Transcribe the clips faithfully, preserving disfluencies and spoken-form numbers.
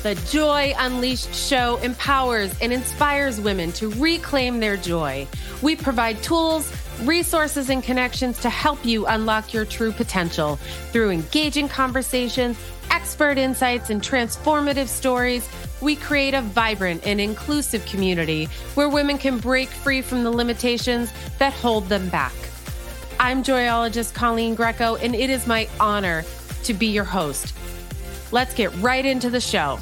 The Joy Unleashed show empowers and inspires women to reclaim their joy. We provide tools, resources, and connections to help you unlock your true potential through engaging conversations, expert insights, and transformative stories. We create a vibrant and inclusive community where women can break free from the limitations that hold them back. I'm joyologist Colleen Greco, and it is my honor to be your host. Let's get right into the show.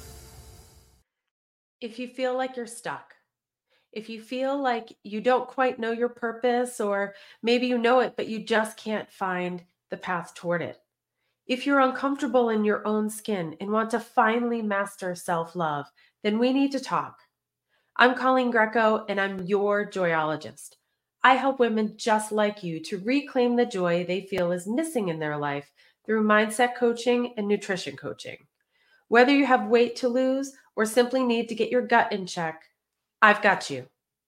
If you feel like you're stuck, if you feel like you don't quite know your purpose, or maybe you know it, but you just can't find the path toward it. If you're uncomfortable in your own skin and want to finally master self-love, then we need to talk. I'm Colleen Greco, and I'm your joyologist. I help women just like you to reclaim the joy they feel is missing in their life through mindset coaching and nutrition coaching. Whether you have weight to lose or simply need to get your gut in check, I've got you.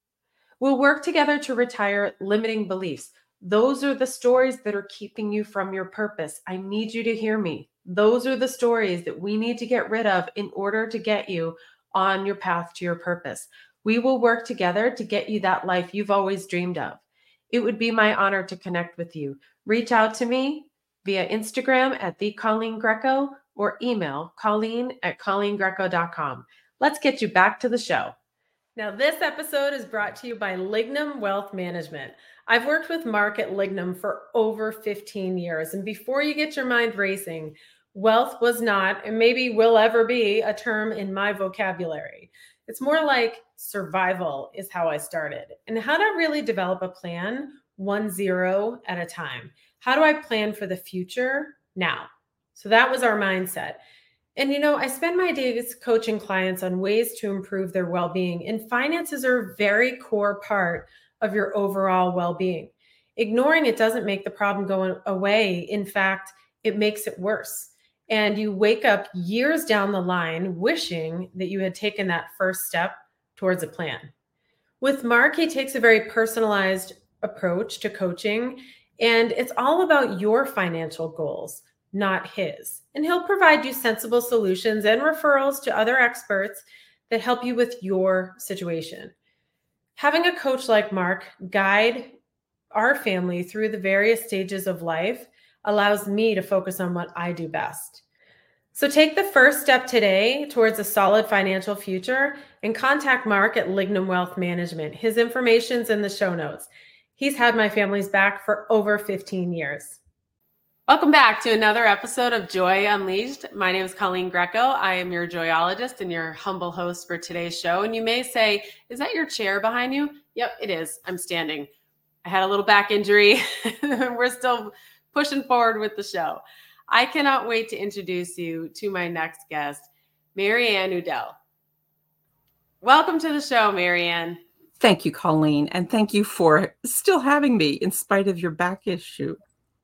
We'll work together to retire limiting beliefs. Those are the stories that are keeping you from your purpose. I need you to hear me. Those are the stories that we need to get rid of in order to get you on your path to your purpose. We will work together to get you that life you've always dreamed of. It would be my honor to connect with you. Reach out to me via Instagram at the Colleen Greco or email Colleen at colleen greco dot com. Let's get you back to the show. Now, this episode is brought to you by Lignum Wealth Management. I've worked with Mark at Lignum for over fifteen years. And before you get your mind racing, wealth was not, and maybe will ever be, a term in my vocabulary. It's more like survival is how I started, and how to really develop a plan one zero at a time. How do I plan for the future now? So that was our mindset. And, you know, I spend my days coaching clients on ways to improve their well-being, and finances are a very core part of your overall well-being. Ignoring it doesn't make the problem go away. In fact, it makes it worse. And you wake up years down the line wishing that you had taken that first step towards a plan. With Mark, he takes a very personalized approach to coaching, and it's all about your financial goals, not his. And he'll provide you sensible solutions and referrals to other experts that help you with your situation. Having a coach like Mark guide our family through the various stages of life allows me to focus on what I do best. So take the first step today towards a solid financial future and contact Mark at Lignum Wealth Management. His information's in the show notes. He's had my family's back for over fifteen years. Welcome back to another episode of Joy Unleashed. My name is Colleen Greco. I am your joyologist and your humble host for today's show. And you may say, is that your chair behind you? Yep, it is. I'm standing. I had a little back injury. We're still pushing forward with the show. I cannot wait to introduce you to my next guest, Marianne Udell. Welcome to the show, Marianne. Thank you, Colleen. And thank you for still having me in spite of your back issue.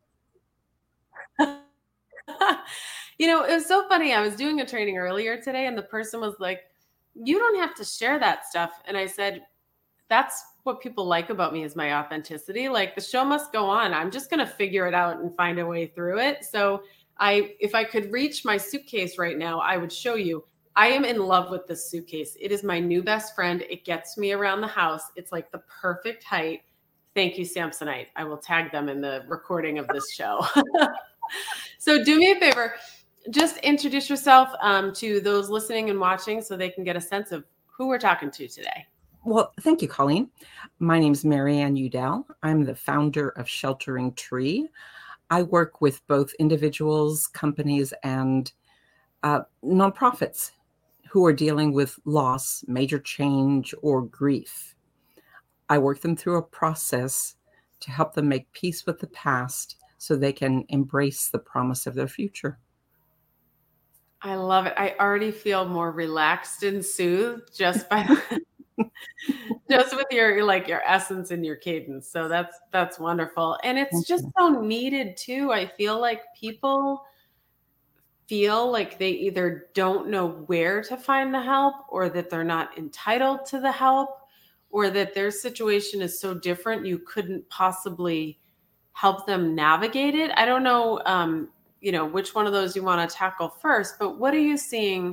You know, it was so funny. I was doing a training earlier today, and the person was like, you don't have to share that stuff. And I said, that's what people like about me, is my authenticity. Like, the show must go on. I'm just going to figure it out and find a way through it. So I, if I could reach my suitcase right now, I would show you. I am in love with this suitcase. It is my new best friend. It gets me around the house. It's like the perfect height. Thank you, Samsonite. I will tag them in the recording of this show. So do me a favor, just introduce yourself um, to those listening and watching so they can get a sense of who we're talking to today. Well, thank you, Colleen. My name is Marianne Udell. I'm the founder of Sheltering Tree. I work with both individuals, companies, and uh, nonprofits who are dealing with loss, major change, or grief. I work them through a process to help them make peace with the past so they can embrace the promise of their future. I love it. I already feel more relaxed and soothed just by just with your like your essence and your cadence. So that's that's wonderful. And it's Thank just you. so needed too. I feel like people feel like they either don't know where to find the help, or that they're not entitled to the help, or that their situation is so different you couldn't possibly help them navigate it. I don't know, um, you know, which one of those you want to tackle first, but what are you seeing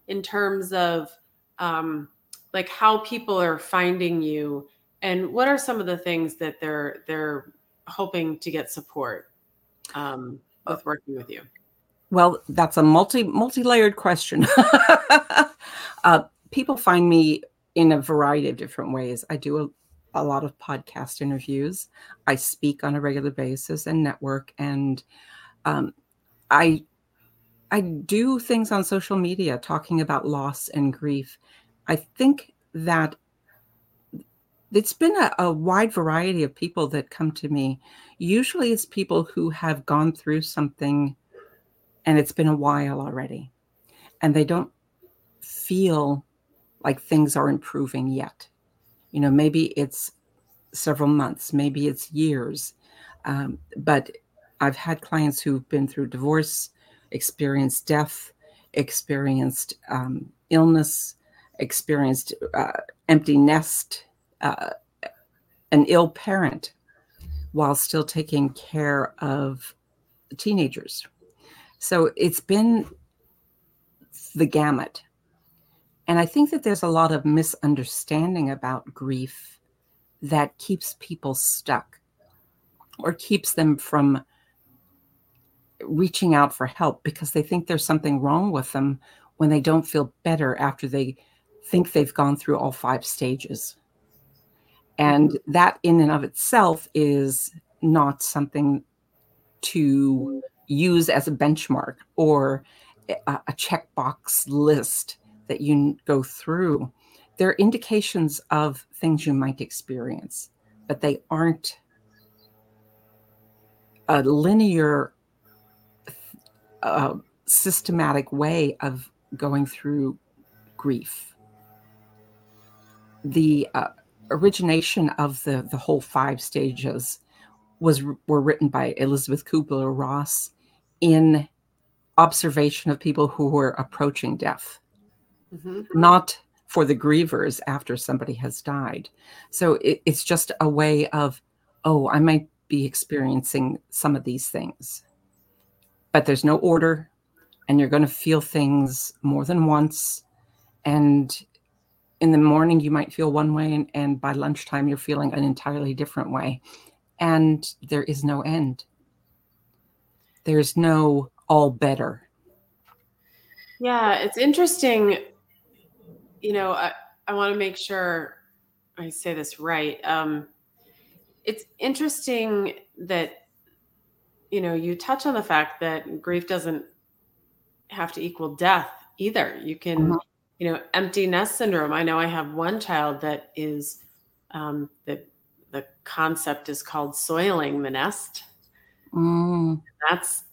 in terms of um, like how people are finding you, and what are some of the things that they're they're hoping to get support um, with working with you? Well, that's a multi multi-layered question. uh, people find me in a variety of different ways. I do a, a lot of podcast interviews. I speak on a regular basis and network, and um, I I do things on social media talking about loss and grief. I think that it's been a, a wide variety of people that come to me. Usually it's people who have gone through something and it's been a while already, and they don't feel like things are improving yet. You know, maybe it's several months, maybe it's years. Um, but I've had clients who've been through divorce, experienced death, experienced um, illness, experienced uh, empty nest, uh, an ill parent, while still taking care of teenagers. So it's been the gamut. And I think that there's a lot of misunderstanding about grief that keeps people stuck or keeps them from reaching out for help because they think there's something wrong with them when they don't feel better after they think they've gone through all five stages. And that in and of itself is not something to use as a benchmark or a, a checkbox list that you go through. They're indications of things you might experience, but they aren't a linear, uh, systematic way of going through grief. The uh, origination of the, the whole five stages was were written by Elizabeth Kubler-Ross in observation of people who were approaching death, mm-hmm. not for the grievers after somebody has died. So it, it's just a way of, oh, I might be experiencing some of these things, but there's no order, and you're going to feel things more than once. And in the morning, you might feel one way, and, and by lunchtime, you're feeling an entirely different way. And there is no end. There's no all better. Yeah, it's interesting. You know, I, I want to make sure I say this right. Um, it's interesting that, you know, you touch on the fact that grief doesn't have to equal death either. You can, mm-hmm. you know, empty nest syndrome. I know I have one child that is, um, the, the concept is called soiling the nest. Mm. That's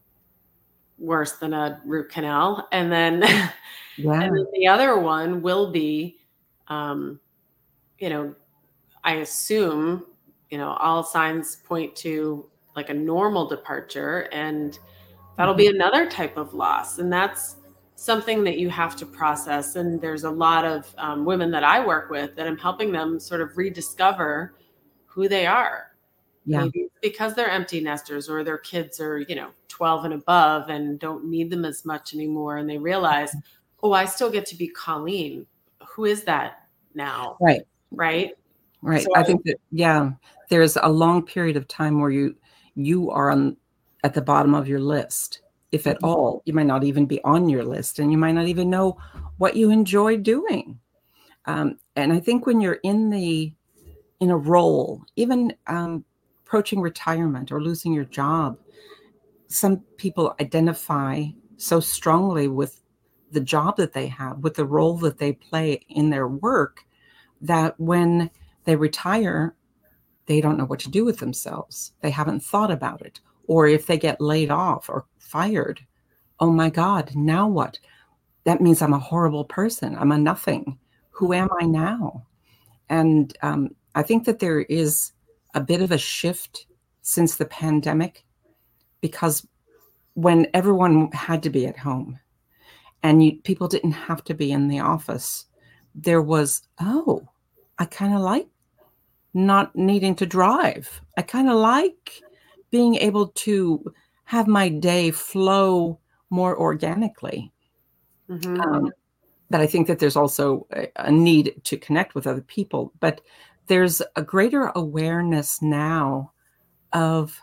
worse than a root canal. And then, yeah. and then the other one will be, um, you know, I assume, you know, all signs point to like a normal departure, and that'll mm-hmm. be another type of loss. And that's something that you have to process. And there's a lot of um, women that I work with that I'm helping them sort of rediscover who they are. Yeah. Maybe because they're empty nesters, or their kids are, you know, twelve and above and don't need them as much anymore. And they realize, oh, I still get to be Colleen. Who is that now? Right. Right. Right. So I, I think that, yeah, there's a long period of time where you, you are on at the bottom of your list, if at mm-hmm. all. You might not even be on your list, and you might not even know what you enjoy doing. Um, and I think when you're in the, in a role, even, um, approaching retirement or losing your job, some people identify so strongly with the job that they have, with the role that they play in their work, that when they retire, they don't know what to do with themselves. They haven't thought about it. Or if they get laid off or fired, oh my God, now what? That means I'm a horrible person. I'm a nothing. Who am I now? And um, I think that there is a bit of a shift since the pandemic, because when everyone had to be at home and you, people didn't have to be in the office, there was, oh, I kind of like not needing to drive. I kind of like being able to have my day flow more organically. Mm-hmm. Um, but I think that there's also a, a need to connect with other people. But there's a greater awareness now of,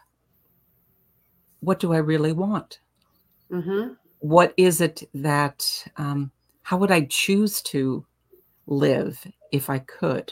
what do I really want? Mm-hmm. What is it that, um, how would I choose to live if I could?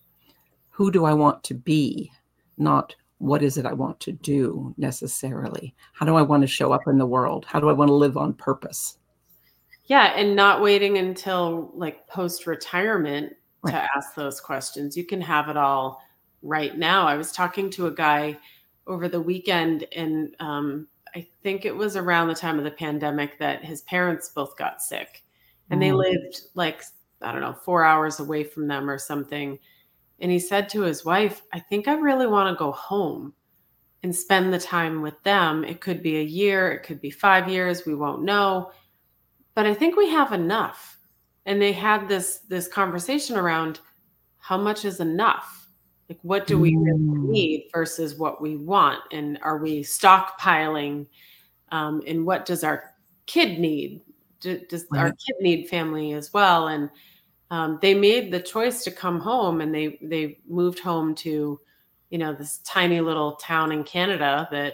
Who do I want to be? Not what is it I want to do necessarily. How do I want to show up in the world? How do I want to live on purpose? Yeah, and not waiting until like post-retirement Right. to ask those questions. You can have it all right now. I was talking to a guy over the weekend, and um, I think it was around the time of the pandemic that his parents both got sick, and they Mm. lived like, I don't know, four hours away from them or something. And he said to his wife, I think I really want to go home and spend the time with them. It could be a year, it could be five years, we won't know. But I think we have enough. And they had this this conversation around, how much is enough? Like, what do we really Mm. need versus what we want? And are we stockpiling? Um, and what does our kid need? Do, does our Right. kid need family as well? And um, they made the choice to come home, and they they moved home to, you know, this tiny little town in Canada that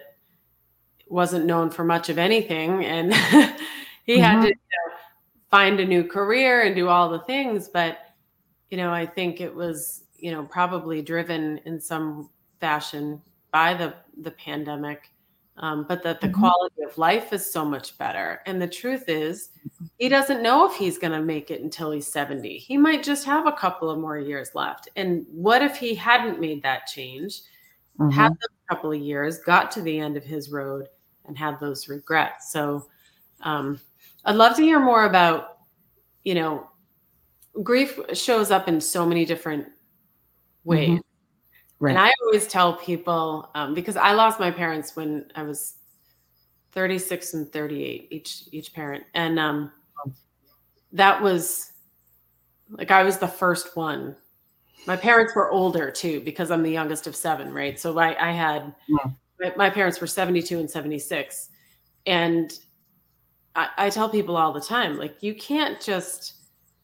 wasn't known for much of anything. And he had Mhm. to find a new career and do all the things. But, you know, I think it was, you know, probably driven in some fashion by the, the pandemic. Um, but that the Mhm. quality of life is so much better. And the truth is, he doesn't know if he's going to make it until he's seventy. He might just have a couple of more years left. And what if he hadn't made that change, had Mhm. those couple of years, got to the end of his road and had those regrets? So um, I'd love to hear more about, you know, grief shows up in so many different ways. Mhm. And Right. I always tell people, um, because I lost my parents when I was thirty-six and thirty-eight, each each parent. And um, that was like, I was the first one. My parents were older too, because I'm the youngest of seven, right? So I, I had, Mm. my, my parents were seventy-two and seventy-six. And I, I tell people all the time, like, you can't just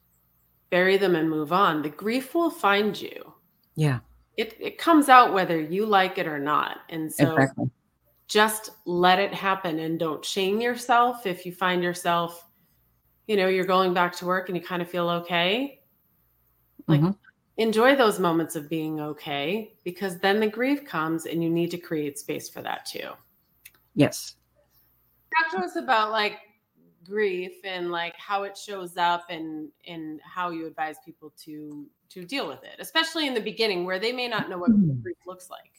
bury them and move on. The grief will find you. Yeah, It, it comes out whether you like it or not. And so exactly. just let it happen, and don't shame yourself if you find yourself, you know, you're going back to work and you kind of feel okay. Like, Mhm. enjoy those moments of being okay, because then the grief comes and you need to create space for that too. Yes. Talk to us about like grief and like how it shows up, and and how you advise people to to deal with it, especially in the beginning where they may not know what Mhm. grief looks like.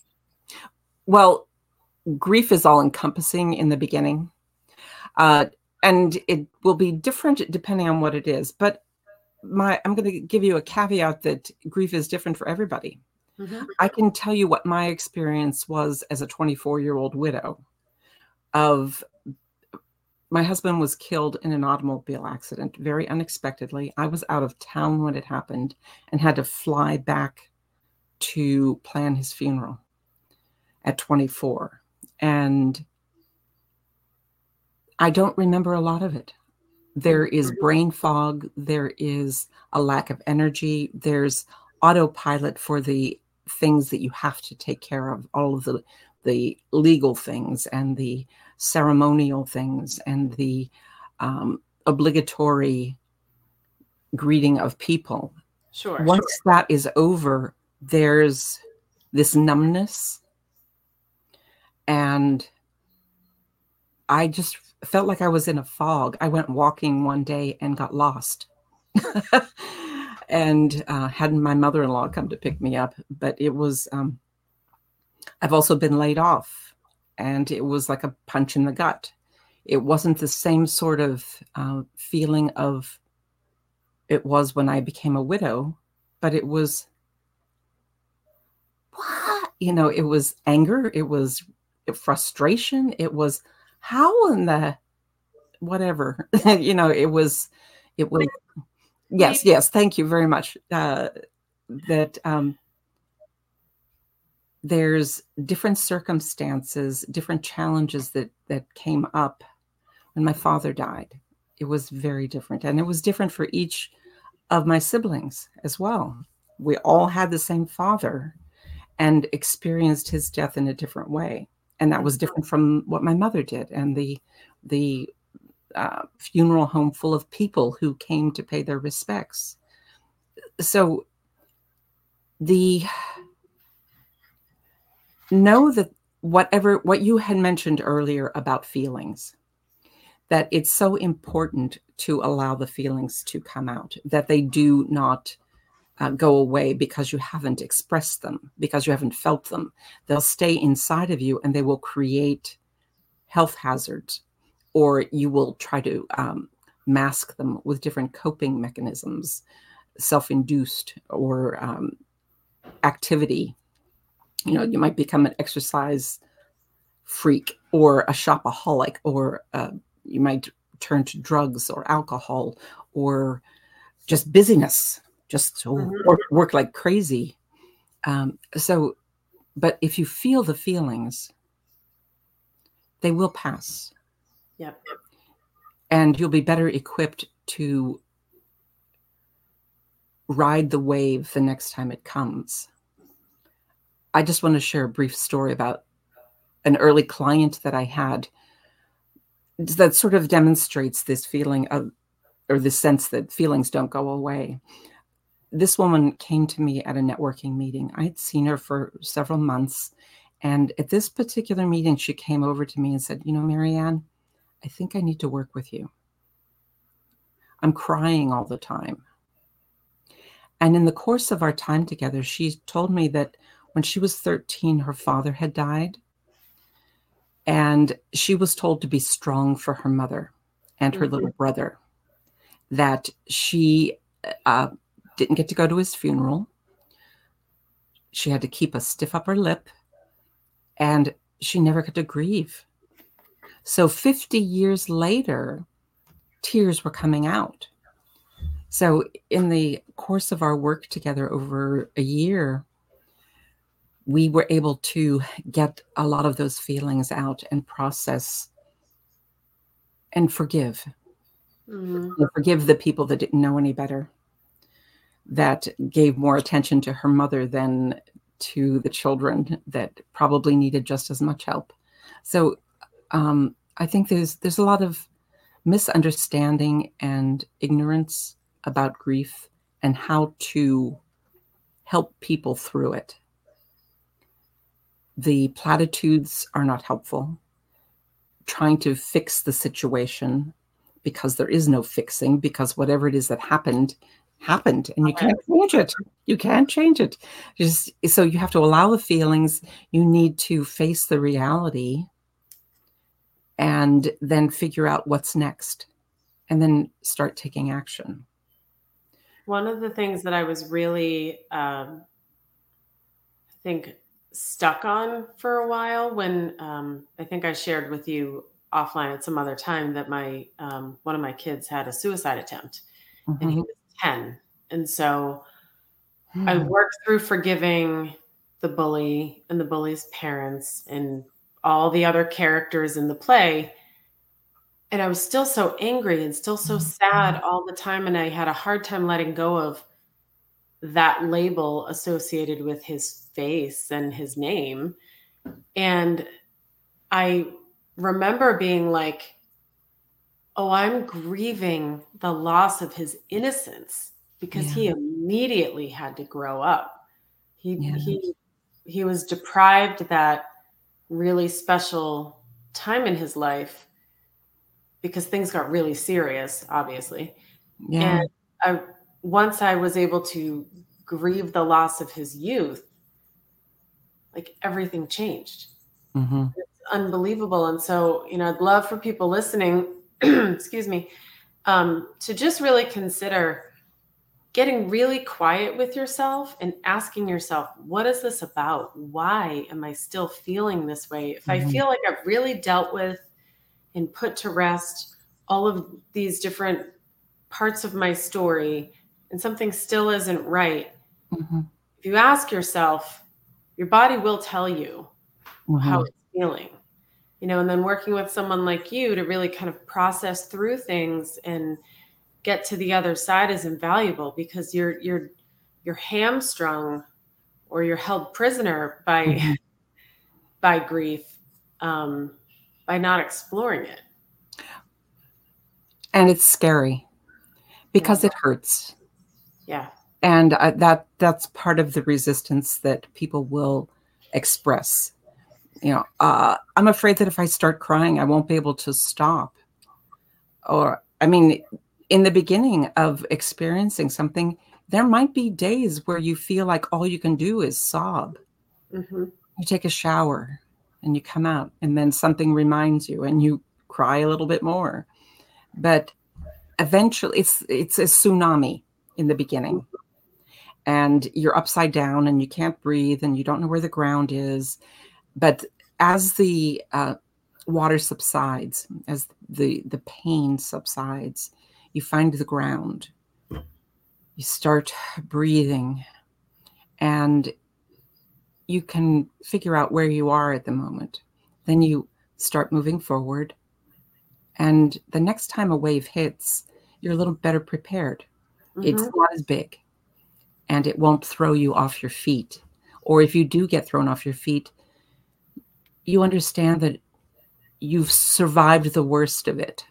Well, grief is all encompassing in the beginning. Uh, and it will be different depending on what it is. But my I'm going to give you a caveat that grief is different for everybody. Mm-hmm. I can tell you what my experience was as a twenty-four-year-old widow of, my husband was killed in an automobile accident very unexpectedly. I was out of town when it happened and had to fly back to plan his funeral at twenty-four. And I don't remember a lot of it. There is brain fog. There is a lack of energy. There's autopilot for the things that you have to take care of, all of the, the legal things and the ceremonial things and the um, obligatory greeting of people. Sure. Once that is over, there's this numbness. And I just felt like I was in a fog. I went walking one day and got lost. And uh, had my mother-in-law come to pick me up. But it was, um, I've also been laid off, and it was like a punch in the gut. It wasn't the same sort of uh, feeling of it was when I became a widow, but it was, what? You know, it was anger, it was frustration, it was, how in the whatever, you know, it was, it was, yes, yes, thank you very much. Uh, that um, there's different circumstances, different challenges that that came up when my father died. it was very different. And it was different for each of my siblings as well. We all had the same father and experienced his death in a different way. And that was different from what my mother did. And the, the uh, funeral home full of people who came to pay their respects. So the know that whatever, what you had mentioned earlier about feelings, that it's so important to allow the feelings to come out, that they do not uh, go away because you haven't expressed them, because you haven't felt them. They'll stay inside of you and they will create health hazards, or you will try to um, mask them with different coping mechanisms, self-induced or um, activity. You know, you might become an exercise freak or a shopaholic, or uh, you might turn to drugs or alcohol or just busyness, just oh, Mm-hmm. work, work like crazy. Um, so, but if you feel the feelings, they will pass. Yep. And you'll be better equipped to ride the wave the next time it comes. I just want to share a brief story about an early client that I had that sort of demonstrates this feeling of, or this sense that feelings don't go away. This woman came to me at a networking meeting. I had seen her for several months. And at this particular meeting, she came over to me and said, you know, Marianne, I think I need to work with you. I'm crying all the time. And in the course of our time together, she told me that when she was thirteen, her father had died. And she was told to be strong for her mother and her mm-hmm. little brother, that she uh, didn't get to go to his funeral. She had to keep a stiff upper lip, and she never got to grieve. So fifty years later, tears were coming out. So in the course of our work together over a year, we were able to get a lot of those feelings out and process and forgive. Mm-hmm. And forgive the people that didn't know any better, that gave more attention to her mother than to the children that probably needed just as much help. So um, I think there's there's a lot of misunderstanding and ignorance about grief and how to help people through it. The platitudes are not helpful. Trying to fix the situation, because there is no fixing, because whatever it is that happened, happened, and you can't change it. You can't change it. Just so you have to allow the feelings. You need to face the reality and then figure out what's next, and then start taking action. One of the things that I was really, um, I think, stuck on for a while, when um, I think I shared with you offline at some other time that my um, one of my kids had a suicide attempt, mm-hmm. and he was ten. And so mm-hmm. I worked through forgiving the bully and the bully's parents and all the other characters in the play. And I was still so angry and still so sad all the time. And I had a hard time letting go of that label associated with his face and his name. And I remember being like, oh, I'm grieving the loss of his innocence, because yeah. he immediately had to grow up. He, yeah. he, he was deprived that really special time in his life because things got really serious, obviously. Yeah. And I, once I was able to grieve the loss of his youth, like everything changed. Mm-hmm. It's unbelievable. And so, you know, I'd love for people listening, excuse me, um, to just really consider getting really quiet with yourself and asking yourself, what is this about? Why am I still feeling this way? If mm-hmm. I feel like I've really dealt with and put to rest all of these different parts of my story and something still isn't right, mm-hmm. if you ask yourself, your body will tell you mm-hmm. how it's feeling. you know, and then working with someone like you to really kind of process through things and get to the other side is invaluable, because you're you're you're hamstrung or you're held prisoner by Mhm. by grief, um, by not exploring it. And it's scary Yeah. because it hurts. Yeah. And uh, that that's part of the resistance that people will express. You know, uh, I'm afraid that if I start crying, I won't be able to stop. Or, I mean, in the beginning of experiencing something, there might be days where you feel like all you can do is sob. Mm-hmm. You take a shower and you come out, and then something reminds you, and you cry a little bit more. But eventually, it's it's a tsunami in the beginning, and you're upside down, and you can't breathe, and you don't know where the ground is. But as the uh, water subsides, as the the pain subsides, you find the ground. You start breathing, and you can figure out where you are at the moment. Then you start moving forward, and the next time a wave hits, you're a little better prepared. It's Mm-hmm. not as big, and it won't throw you off your feet. Or if you do get thrown off your feet, you understand that you've survived the worst of it,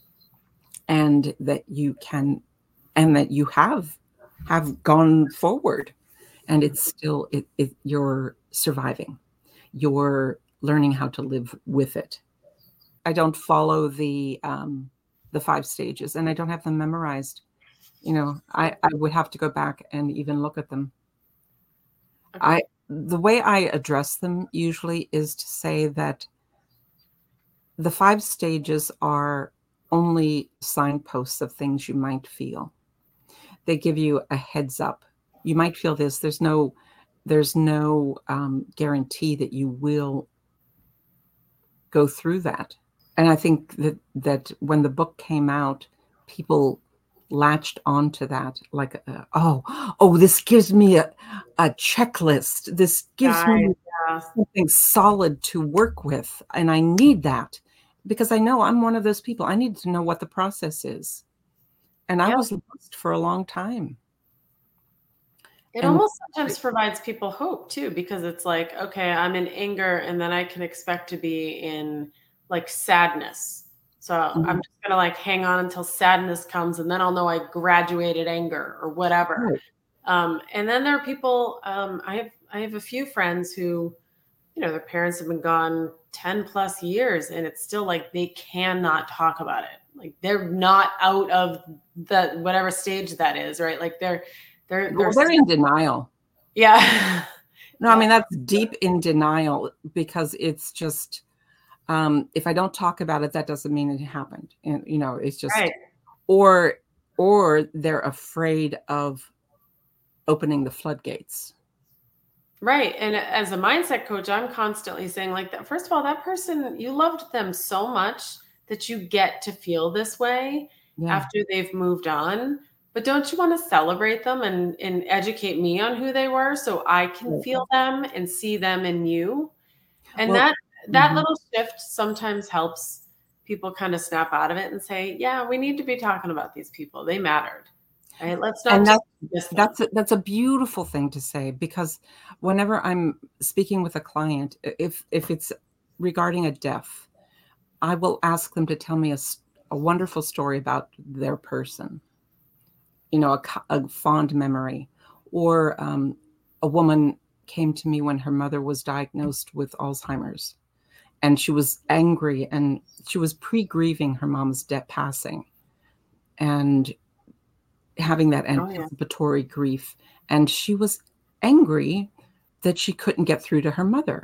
and that you can, and that you have have gone forward, and it's still it, it you're surviving. You're learning how to live with it. I don't follow the um, the five stages, and I don't have them memorized. You know, I, I would have to go back and even look at them. Okay. I the way I address them usually is to say that the five stages are only signposts of things you might feel. They give you a heads up. You might feel this. There's no there's no um, guarantee that you will go through that. And I think that that when the book came out, people latched onto that like, uh, oh, oh, this gives me a, a checklist. This gives Guys, me yeah. something solid to work with, and I need that because I know I'm one of those people. I need to know what the process is, and I Yep. was lost for a long time. It And almost sometimes provides people hope too, because it's like, okay, I'm in anger, and then I can expect to be in like sadness. So I'm Mhm. just gonna like hang on until sadness comes, and then I'll know I graduated anger or whatever. Right. Um, and then there are people. Um, I have I have a few friends who, you know, their parents have been gone ten plus years, and it's still like they cannot talk about it. Like they're not out of the whatever stage that is, right? Like they're they're they're Well, they're in denial. yeah. No, I Yeah. mean that's deep in denial because it's just um, if I don't talk about it, that doesn't mean it happened. And you know, it's just Right. or or they're afraid of opening the floodgates. Right. And as a mindset coach, I'm constantly saying, like, that first of all, that person, you loved them so much that you get to feel this way Yeah. after they've moved on. But don't you want to celebrate them and, and educate me on who they were so I can Right. feel them and see them in you? And Well, that that mhm. little shift sometimes helps people kind of snap out of it and say, yeah, we need to be talking about these people. They mattered. Right. Let's not And just that miss them. that's a, that's a beautiful thing to say because whenever I'm speaking with a client, if if it's regarding a death, I will ask them to tell me a, a wonderful story about their person, you know, a, a fond memory. Or um, a woman came to me when her mother was diagnosed with Alzheimer's, and she was angry, and she was pre-grieving her mom's death passing and having that Oh, yeah. anticipatory grief. And she was angry that she couldn't get through to her mother.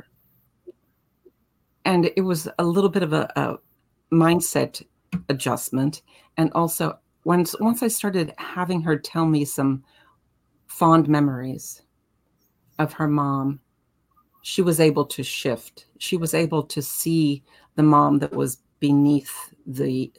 And it was a little bit of a, a mindset adjustment. And also, once once I started having her tell me some fond memories of her mom, she was able to shift. She was able to see the mom that was beneath the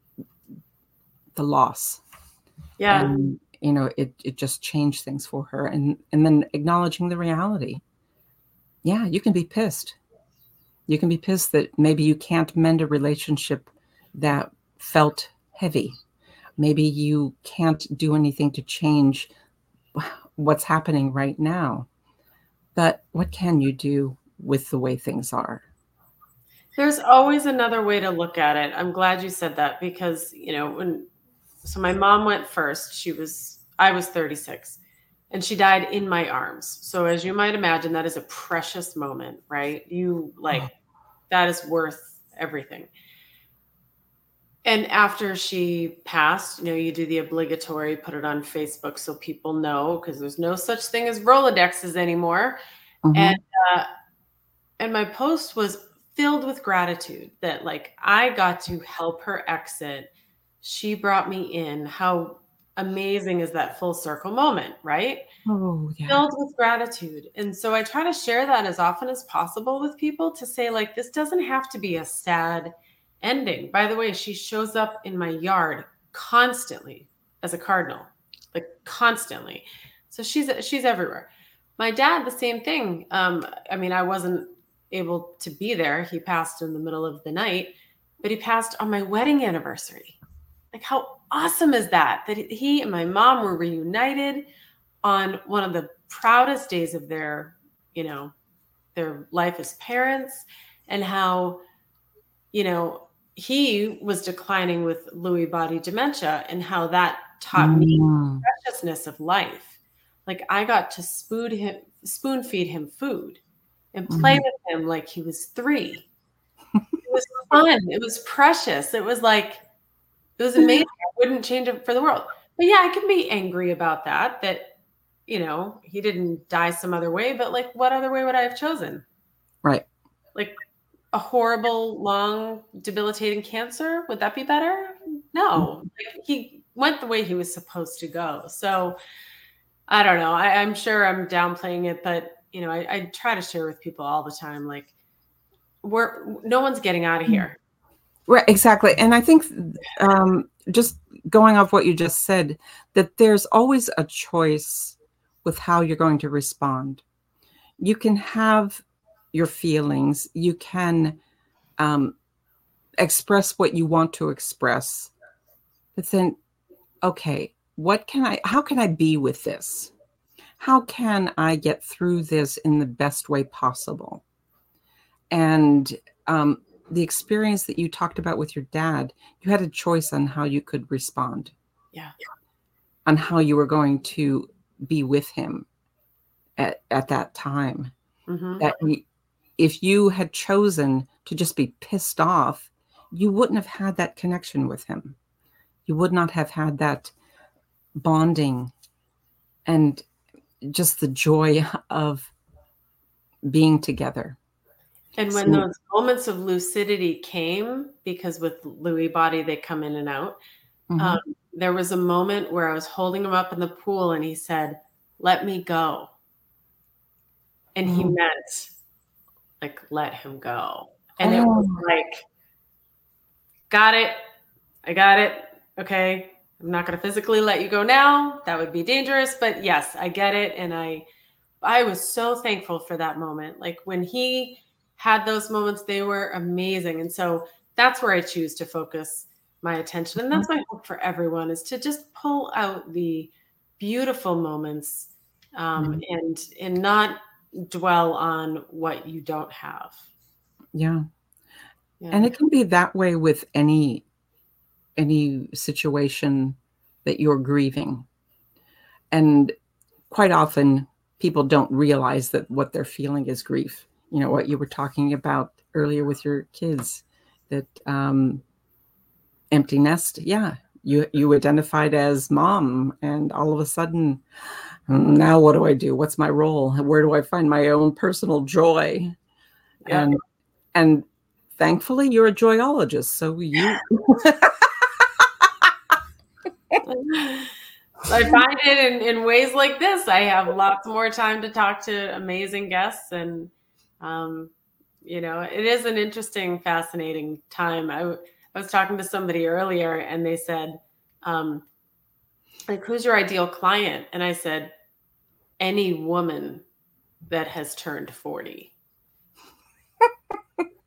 the loss. Yeah. And you know, it it just changed things for her. And and then acknowledging the reality. Yeah, you can be pissed. You can be pissed that maybe you can't mend a relationship that felt heavy. Maybe you can't do anything to change what's happening right now. But what can you do with the way things are? There's always another way to look at it. I'm glad you said that because, you know, when so my mom went first. She was I was thirty-six and she died in my arms. So as you might imagine, that is a precious moment, right? You Oh, like that is worth everything. And after she passed, you know, you do the obligatory put it on Facebook so people know because there's no such thing as Rolodexes anymore. And mhm. uh, and my post was filled with gratitude that like I got to help her exit. She brought me in. How amazing is that full circle moment, right? Oh, yeah. Filled with gratitude. And so I try to share that as often as possible with people to say, like, this doesn't have to be a sad ending. By the way, she shows up in my yard constantly as a cardinal, like constantly. So she's she's everywhere. My dad, the same thing. Um, I mean, I wasn't able to be there. He passed in the middle of the night, but he passed on my wedding anniversary. Like, how awesome is that? That he and my mom were reunited on one of the proudest days of their, you know, their life as parents, and how, you know, he was declining with Lewy body dementia and how that taught me Mm, preciousness of life. Like I got to spoon him, spoon feed him food and play mhm. with him like he was three. It was fun. It was precious. It was like, it was amazing. I wouldn't change it for the world. But yeah, I can be angry about that, that, you know, he didn't die some other way, but like, what other way would I have chosen? Right. Like a horrible, long, debilitating cancer? Would that be better? No. Like, he went the way he was supposed to go. So I don't know. I, I'm sure I'm downplaying it, but you know, I, I try to share with people all the time, like, we're no one's getting out of Mm. here. Right, exactly. And I think um, just going off what you just said, that there's always a choice with how you're going to respond. You can have your feelings, you can um, express what you want to express, but then, okay, what can I, how can I be with this? How can I get through this in the best way possible? And um, the experience that you talked about with your dad, you had a choice on how you could respond, Yeah. on how you were going to be with him at, at that time. Hmm. That you, if you had chosen to just be pissed off, you wouldn't have had that connection with him. You would not have had that bonding and just the joy of being together. And when So, those moments of lucidity came, because with Lewy body, they come in and out, um, mhm. there was a moment where I was holding him up in the pool and he said, let me go. And he Mhm. meant like, let him go. And it was Oh, like, got it. I got it. Okay. I'm not going to physically let you go now. That would be dangerous, but yes, I get it. And I, I was so thankful for that moment. Like when he had those moments, they were amazing. And so that's where I choose to focus my attention. And that's my hope for everyone is to just pull out the beautiful moments, um, mhm. and, and not dwell on what you don't have. Yeah. Yeah. And it can be that way with any any situation that you're grieving. And quite often people don't realize that what they're feeling is grief. You know, what you were talking about earlier with your kids, that um, empty nest. Yeah. You, you identified as mom, and all of a sudden, now what do I do? What's my role? Where do I find my own personal joy? Yep. And and thankfully, you're a joyologist, so you. I find it in, in ways like this. I have lots more time to talk to amazing guests. And, um, you know, it is an interesting, fascinating time. I, w- I was talking to somebody earlier and they said, um, like, who's your ideal client? And I said, any woman that has turned forty.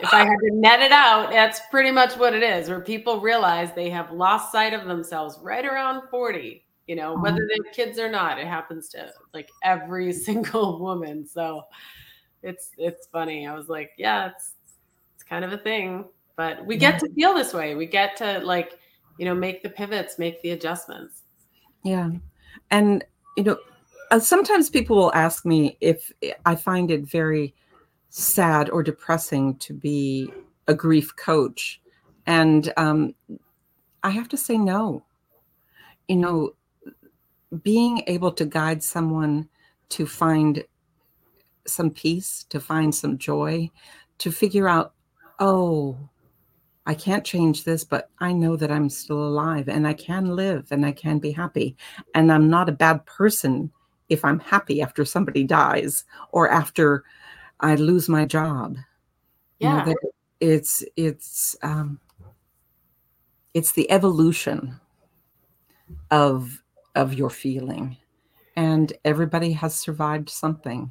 if I had to net it out, that's pretty much what it is, where people realize they have lost sight of themselves right around forty, you know, whether Um, they have kids or not. It happens to like every single woman. So it's it's funny. I was like, yeah, it's it's kind of a thing, but we yeah, get to feel this way. We get to like, you know, make the pivots, make the adjustments. yeah. And, you know, uh, sometimes people will ask me if I find it very sad or depressing to be a grief coach. And um, I have to say no. You know, being able to guide someone to find some peace, to find some joy, to figure out, oh, I can't change this, but I know that I'm still alive and I can live and I can be happy. And I'm not a bad person if I'm happy after somebody dies or after I lose my job. You know, Yeah. that it's it's um, it's the evolution of of your feeling. And everybody has survived something.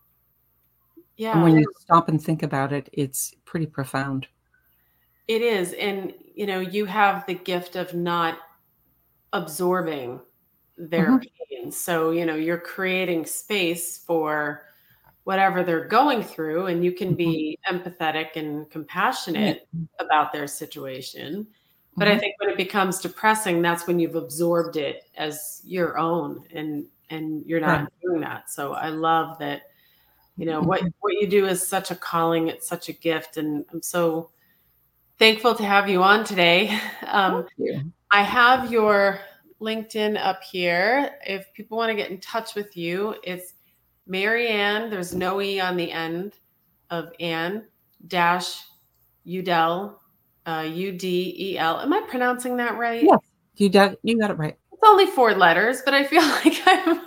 And Yeah. when you stop and think about it, it's pretty profound. It is. And, you know, you have the gift of not absorbing their Mhm. pain. So, you know, you're creating space for whatever they're going through, and you can Mhm. be empathetic and Right. compassionate about their situation. But I Mhm. think when it becomes depressing, that's when you've absorbed it as your own, and and you're Right. not doing that. So I love that, you know, what Mhm. what you do is such a calling, it's such a gift, and I'm so thankful to have you on today. Um, Thank you. I have your LinkedIn up here. If people want to get in touch with you, it's Marianne. There's no E on the end of Anne dash Udell, uh, U D E L. Am I pronouncing that right? Yes, you got you got it right. It's only four letters, but I feel like I'm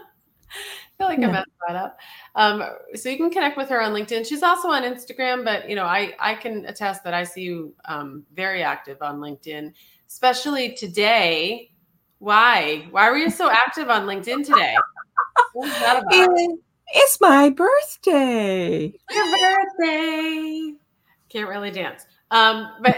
I feel like I Yeah. messed that up. Um, so you can connect with her on LinkedIn. She's also on Instagram, but you know, I I can attest that I see you um, very active on LinkedIn, especially today. Why? Why were you so active on LinkedIn today? What was that about? It- it's my birthday. Your birthday. Can't really dance. Um, but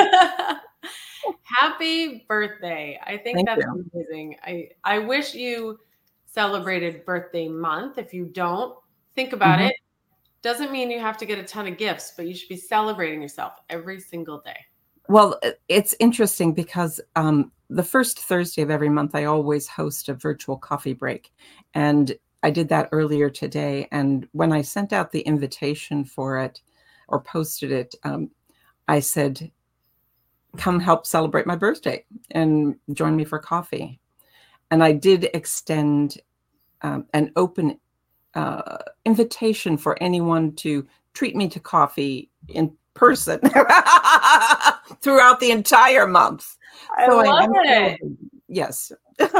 happy birthday. I think Thank that's you. amazing. I, I wish you celebrated birthday month. If you don't, think about Mhm. it. Doesn't mean you have to get a ton of gifts, but you should be celebrating yourself every single day. Well, i- it's interesting because um, the first Thursday of every month, I always host a virtual coffee break. And I did that earlier today. And when I sent out the invitation for it or posted it, um, I said, come help celebrate my birthday and join me for coffee. And I did extend um, an open uh, invitation for anyone to treat me to coffee in person throughout the entire month. I So I love am it. celebrating. Yes.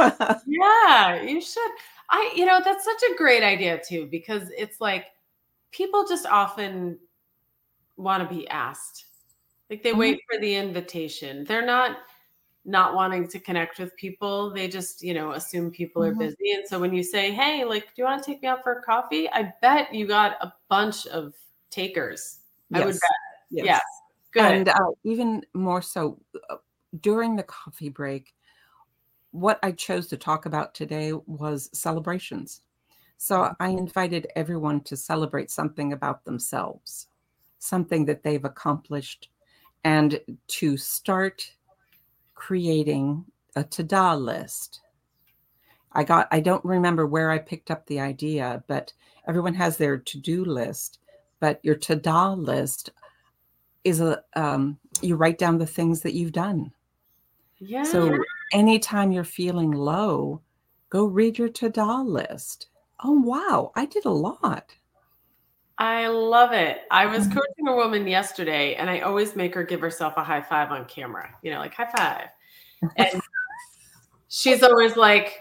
Yeah, you should. I, you know, that's such a great idea too, because it's like people just often want to be asked. Like they Mhm. wait for the invitation. They're not not wanting to connect with people. They just, you know, assume people are Mhm. busy. And so when you say, "Hey, like, do you want to take me out for a coffee?" I bet you got a bunch of takers. I would bet. Yes. Yeah, Yes. good. And uh, even more so uh, during the coffee break, what I chose to talk about today was celebrations. So I invited everyone to celebrate something about themselves, something that they've accomplished, and to start creating a to-do list. I got I don't remember where I picked up the idea, but everyone has their to-do list, but your to-do list is a um, you write down the things that you've done. Yeah. So anytime you're feeling low, go read your to-do list. Oh wow, I did a lot. I love it. I was Mhm. coaching a woman yesterday and I always make her give herself a high five on camera, you know, like high five. And she's always like,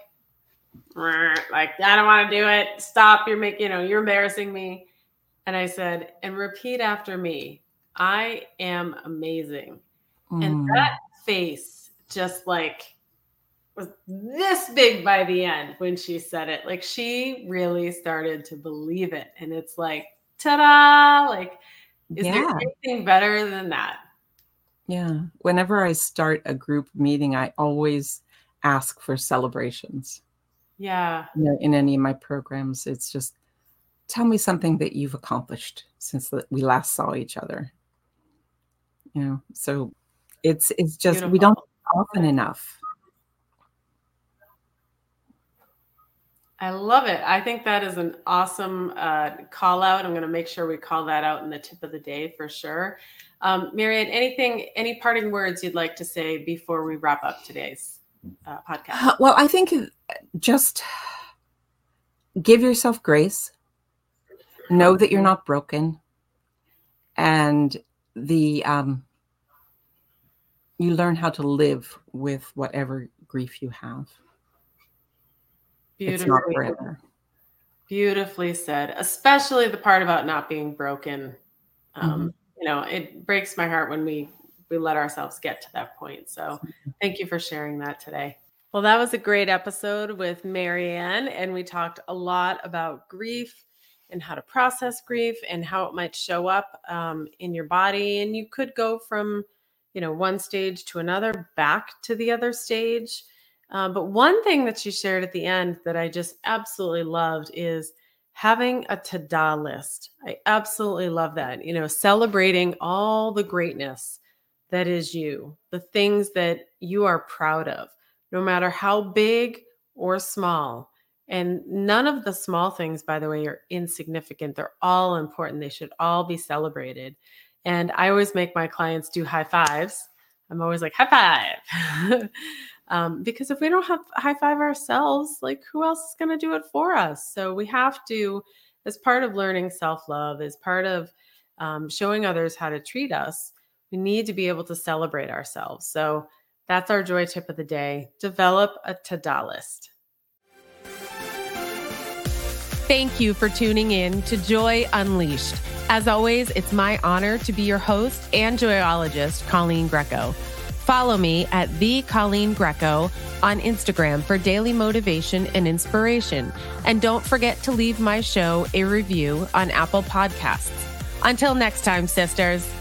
like, I don't want to do it. Stop. You're making, you know, you're embarrassing me. And I said, and repeat after me. I am amazing. And that Mm. face just like was this big by the end when she said it. Like she really started to believe it. And it's like, ta-da! Like Is there Yeah. anything better than that? Yeah. Whenever I start a group meeting, I always ask for celebrations. Yeah. You know, in any of my programs, it's just, tell me something that you've accomplished since the, we last saw each other. You know, so it's it's just Beautiful. we don't often enough. I love it. I think that is an awesome uh, call out. I'm going to make sure we call that out in the tip of the day for sure. Um, Marianne, anything, any parting words you'd like to say before we wrap up today's uh, podcast? Well, I think just give yourself grace. Know that you're not broken, and the um, you learn how to live with whatever grief you have. It's not forever. Beautifully said, especially the part about not being broken. Um, mm-hmm. You know, it breaks my heart when we we let ourselves get to that point. So thank you for sharing that today. Well, that was a great episode with Marianne, and we talked a lot about grief and how to process grief and how it might show up um, in your body. And you could go from, you know, one stage to another, back to the other stage. Uh, but one thing that she shared at the end that I just absolutely loved is having a ta-da list. I absolutely love that. You know, celebrating all the greatness that is you, the things that you are proud of, no matter how big or small. And none of the small things, by the way, are insignificant. They're all important. They should all be celebrated. And I always make my clients do high fives. I'm always like, high five. um, because if we don't have high five ourselves, like who else is going to do it for us? So we have to, as part of learning self-love, as part of um, showing others how to treat us, we need to be able to celebrate ourselves. So that's our joy tip of the day. Develop a ta-da list. Thank you for tuning in to Joy Unleashed. As always, it's my honor to be your host and joyologist, Colleen Greco. Follow me at the Colleen Greco on Instagram for daily motivation and inspiration. And don't forget to leave my show a review on Apple Podcasts. Until next time, sisters.